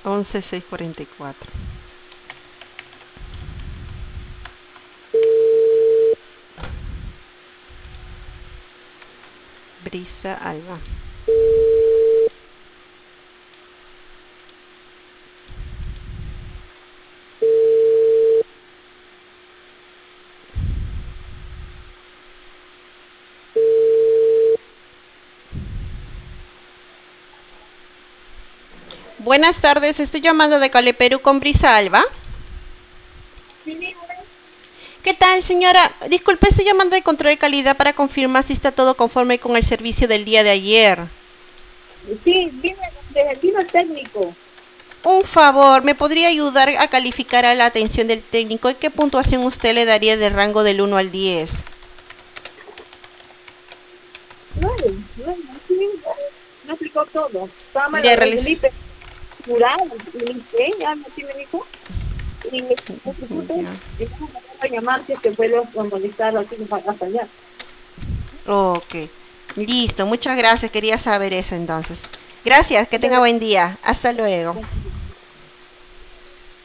11644. Brisa Alba. Buenas tardes, estoy llamando de Cali, Perú con Brisa Alba. ¿Qué tal, señora? Disculpe, estoy llamando de control de calidad para confirmar si está todo conforme con el servicio del día de ayer. Sí, vino el técnico. Un favor, ¿me podría ayudar a calificar a la atención del técnico? ¿Y qué puntuación usted le daría de rango del 1 al 10? 9, sí, no explicó todo. Estaba mal Le el realizo. hiper curado, y algo así me dijo. Y me preocupé, Ya. y me mandó a llamar si es que puedo molestarlo así hasta allá. Ok. Listo, muchas gracias. Quería saber eso entonces. Gracias, que tenga buen día. Hasta luego.